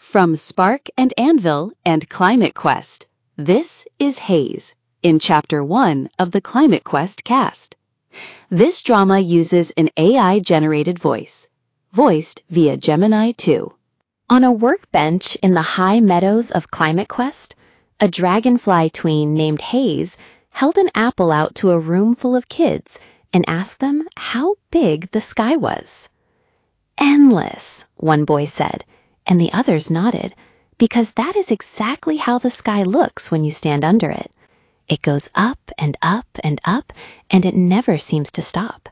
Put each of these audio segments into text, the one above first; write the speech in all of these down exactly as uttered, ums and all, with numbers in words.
From Spark and Anvil and Climate Quest, this is Haze, in Chapter one of the Climate Quest cast. This drama uses an A I-generated voice, voiced via Gemini two. On a workbench in the high meadows of Climate Quest, a dragonfly tween named Haze held an apple out to a room full of kids and asked them how big the sky was. "Endless," one boy said, and the others nodded, because that is exactly how the sky looks when you stand under it. It goes up and up and up, and it never seems to stop.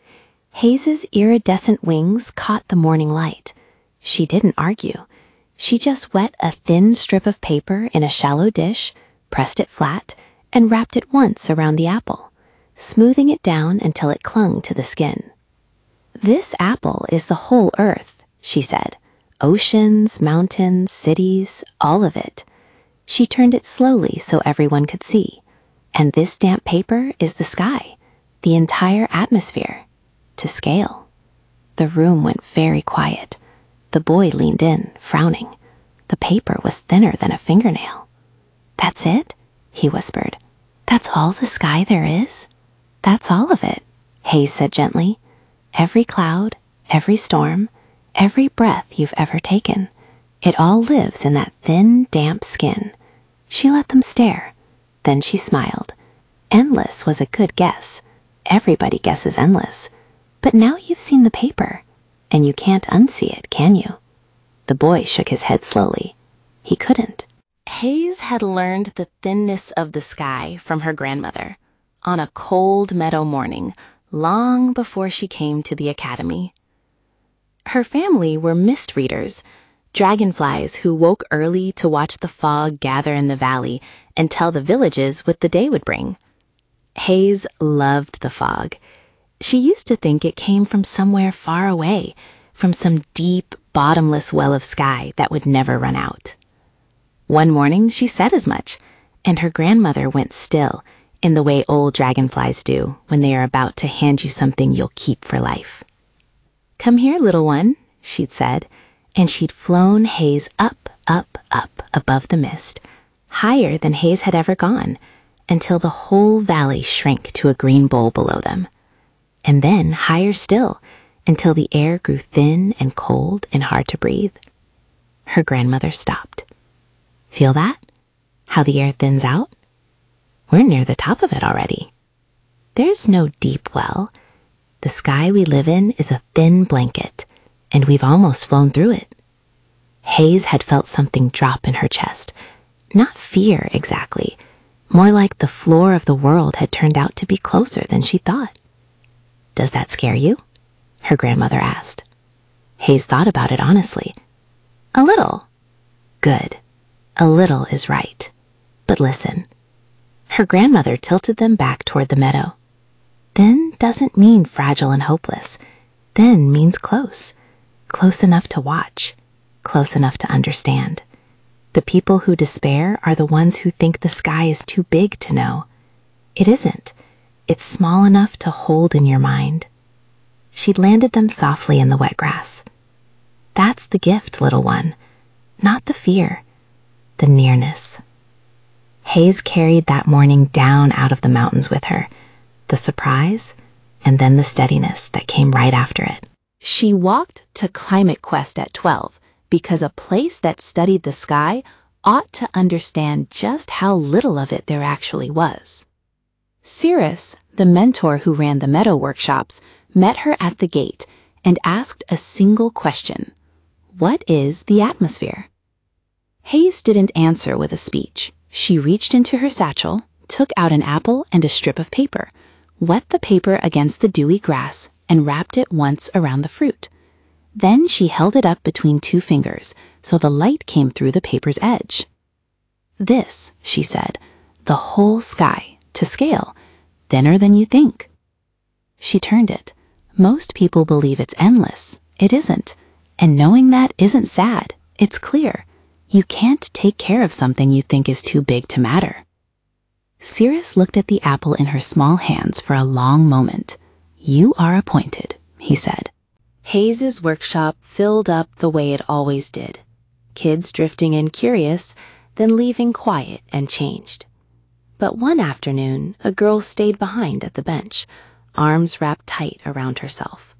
Haze's iridescent wings caught the morning light. She didn't argue. She just wet a thin strip of paper in a shallow dish, pressed it flat, and wrapped it once around the apple, smoothing it down until it clung to the skin. "This apple is the whole Earth," she said. "Oceans, mountains, cities, all of it." She turned it slowly so everyone could see. "And this damp paper is the sky, the entire atmosphere, to scale." The room went very quiet. The boy leaned in, frowning. The paper was thinner than a fingernail. "That's it?" he whispered. "That's all the sky there is?" "That's all of it," Haze said gently. "Every cloud, every storm, every breath you've ever taken. It all lives in that thin, damp skin." She let them stare. Then she smiled. Endless was a good guess. Everybody guesses endless. But now you've seen the paper, and you can't unsee it, can you? The boy shook his head slowly. He couldn't. Haze had learned the thinness of the sky from her grandmother on a cold meadow morning, long before she came to the academy. Her family were mist readers, dragonflies who woke early to watch the fog gather in the valley and tell the villages what the day would bring. Haze loved the fog. She used to think it came from somewhere far away, from some deep, bottomless well of sky that would never run out. One morning she said as much, and her grandmother went still, in the way old dragonflies do when they are about to hand you something you'll keep for life. "Come here, little one," she'd said, and she'd flown Haze up, up, up above the mist, higher than Haze had ever gone, until the whole valley shrank to a green bowl below them. And then higher still, until the air grew thin and cold and hard to breathe. Her grandmother stopped. "Feel that? How the air thins out? We're near the top of it already. There's no deep well. The sky we live in is a thin blanket, and we've almost flown through it." Haze had felt something drop in her chest. Not fear exactly, more like the floor of the world had turned out to be closer than she thought. "Does that scare you?" her grandmother asked. Haze thought about it honestly. "A little." "Good. A little is right. But listen." Her grandmother tilted them back toward the meadow. "Thin doesn't mean fragile and hopeless. Thin means close. Close enough to watch. Close enough to understand. The people who despair are the ones who think the sky is too big to know. It isn't. It's small enough to hold in your mind." She'd landed them softly in the wet grass. "That's the gift, little one. Not the fear. The nearness." Haze carried that morning down out of the mountains with her, the surprise, and then the steadiness that came right after it. She walked to Climate Quest at twelve because a place that studied the sky ought to understand just how little of it there actually was. Cirrus, the mentor who ran the meadow workshops, met her at the gate and asked a single question. "What is the atmosphere?" Haze didn't answer with a speech. She reached into her satchel, took out an apple and a strip of paper, wet the paper against the dewy grass, and wrapped it once around the fruit. Then she held it up between two fingers so the light came through the paper's edge. "This," she said, "the whole sky, to scale, thinner than you think." She turned it. Most people believe it's endless. It isn't. And knowing that isn't sad. It's clear. You can't take care of something you think is too big to matter. Cirrus looked at the apple in her small hands for a long moment. "You are appointed," he said. Haze's workshop filled up the way it always did. kids drifting in curious, then leaving quiet and changed. But one afternoon, a girl stayed behind at the bench, arms wrapped tight around herself.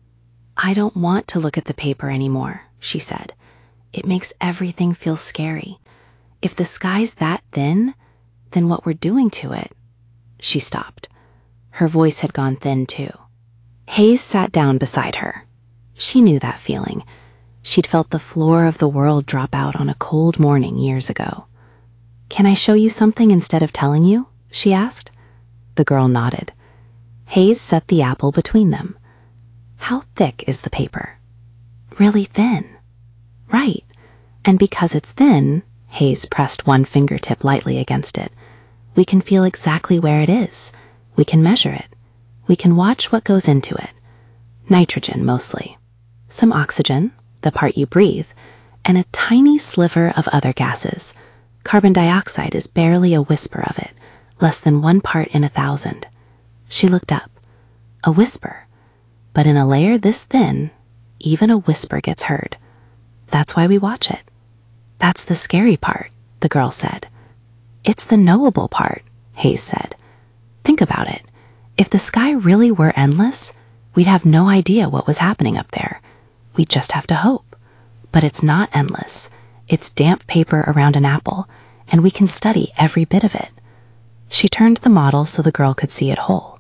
"I don't want to look at the paper anymore," she said. "It makes everything feel scary. If the sky's that thin, then what we're doing to it..." She stopped. Her voice had gone thin too. Hayes sat down beside her. She knew that feeling. She'd felt the floor of the world drop out on a cold morning years ago. "Can I show you something instead of telling you?" she asked. The girl nodded. Hayes set the apple between them. "How thick is the paper?" "Really thin." "Right. And because it's thin," Hayes pressed one fingertip lightly against it, "we can feel exactly where it is. We can measure it. We can watch what goes into it. Nitrogen, mostly. Some oxygen, the part you breathe, and a tiny sliver of other gases. Carbon dioxide is barely a whisper of it, less than one part in a thousand." She looked up. A whisper. But in a layer this thin, even a whisper gets heard. That's why we watch it. "That's the scary part," the girl said. "It's the knowable part," Hayes said. "Think about it. If the sky really were endless, we'd have no idea what was happening up there. We'd just have to hope. But it's not endless. It's damp paper around an apple, and we can study every bit of it." She turned the model so the girl could see it whole.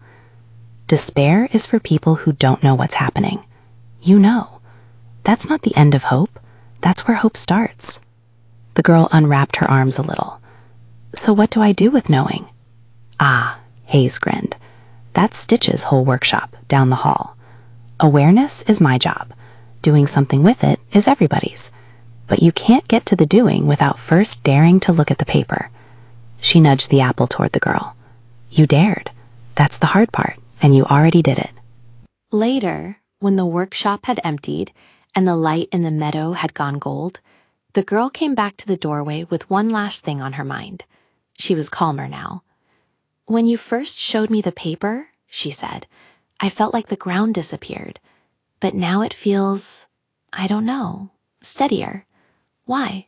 "Despair is for people who don't know what's happening. You know. That's not the end of hope. That's where hope starts." The girl unwrapped her arms a little. "So what do I do with knowing?" "Ah," Hayes grinned. "That's Stitch's whole workshop down the hall. Awareness is my job. Doing something with it is everybody's. But you can't get to the doing without first daring to look at the paper." She nudged the apple toward the girl. "You dared. That's the hard part, and you already did it." Later, when the workshop had emptied and the light in the meadow had gone gold, the girl came back to the doorway with one last thing on her mind. She was calmer now. "When you first showed me the paper," she said, "I felt like the ground disappeared. But now it feels, I don't know, steadier. Why?"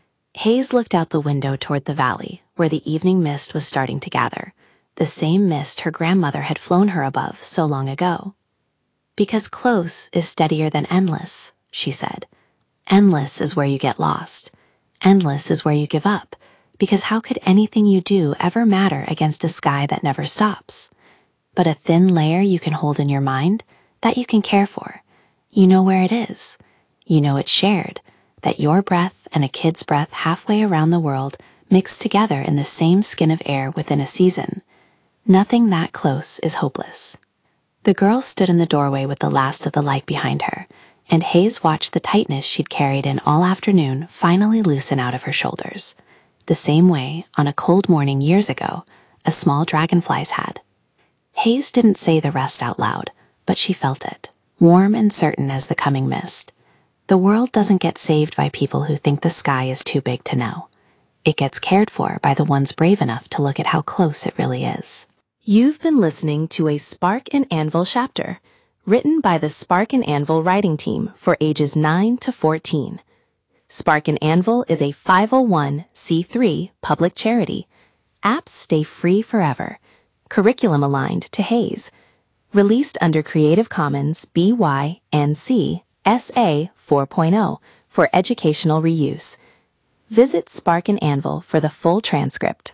Hayes looked out the window toward the valley, where the evening mist was starting to gather, the same mist her grandmother had flown her above so long ago. "Because close is steadier than endless," she said. "Endless is where you get lost. Endless is where you give up, because how could anything you do ever matter against a sky that never stops? But a thin layer you can hold in your mind, that you can care for. You know where it is. You know it's shared, that your breath and a kid's breath halfway around the world mix together in the same skin of air within a season. Nothing that close is hopeless." The girl stood in the doorway with the last of the light behind her, and Hayes watched the tightness she'd carried in all afternoon finally loosen out of her shoulders, the same way, on a cold morning years ago, a small dragonfly's had. Hayes didn't say the rest out loud, but she felt it, warm and certain as the coming mist. The world doesn't get saved by people who think the sky is too big to know. It gets cared for by the ones brave enough to look at how close it really is. You've been listening to a Spark and Anvil chapter, written by the Spark and Anvil writing team for ages nine to fourteen. Spark and Anvil is a five oh one c three public charity. Apps stay free forever. Curriculum aligned to Hayes. Released under Creative Commons B Y N C S A four point oh for educational reuse. Visit Spark and Anvil for the full transcript.